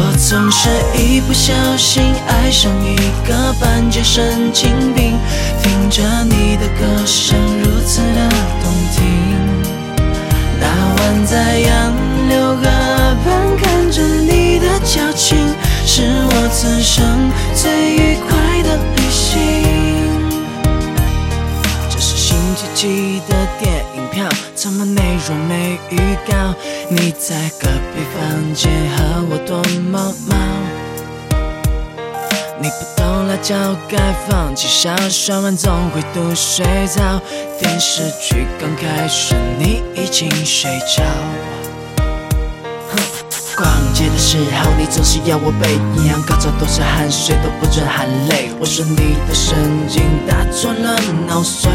我总是一不小心爱上一个半截神经病，听着你的歌声如此的动听。那晚在杨柳河畔看着你的矫情，是我此生最愉快的旅行。这是星期几的电影票，怎么内容没预告？你在隔壁房间和我躲猫猫。你不懂辣椒该放几勺，刷完总会吐水澡。电视剧刚开始，你已经睡着。逛街的时候，你总是要我背，一样高潮都是汗水，都不准含泪。我说你的神经打错了脑髓。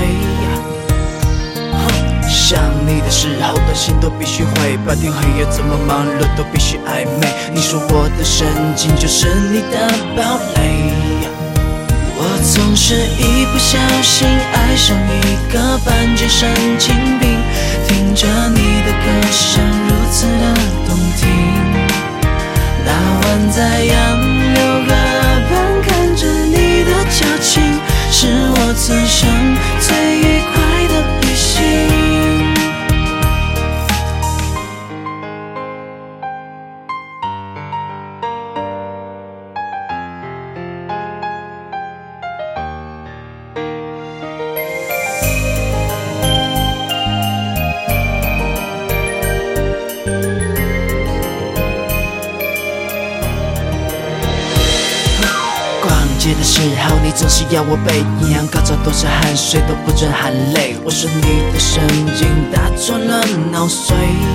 想你的时候，短信都必须回，白天黑夜怎么忙碌都必须暧昧。你说我的神经就是你的堡垒。我总是一不小心爱上一个半截神经病，听着你的歌声如此的动听。那晚在杨柳河畔看着你的矫情，是我此生最愉快的旅行。逛街的时候，你总是要我背，一样高潮都是汗水，都不准含泪。我说你的神经打错了脑髓。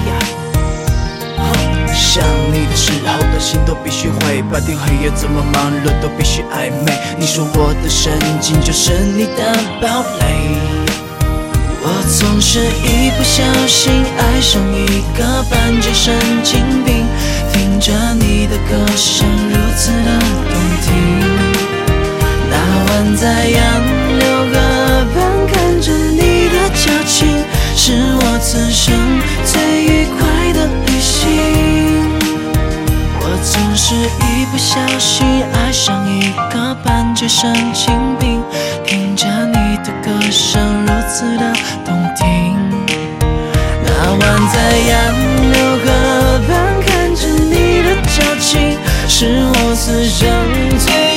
想你的时候，短信都必须回，白天黑夜怎么忙碌都必须暧昧。你说我的神经就是你的堡垒。我总是一不小心爱上一个半截神经病，听着你的歌声如此的动听。那晚在杨柳河畔看着你的矫情，是我此生最愉快的旅行。我总是一不小心爱上一个半截神经病，听着你的歌声如此的动听。那晚在杨柳河畔看着你的矫情，是我此生最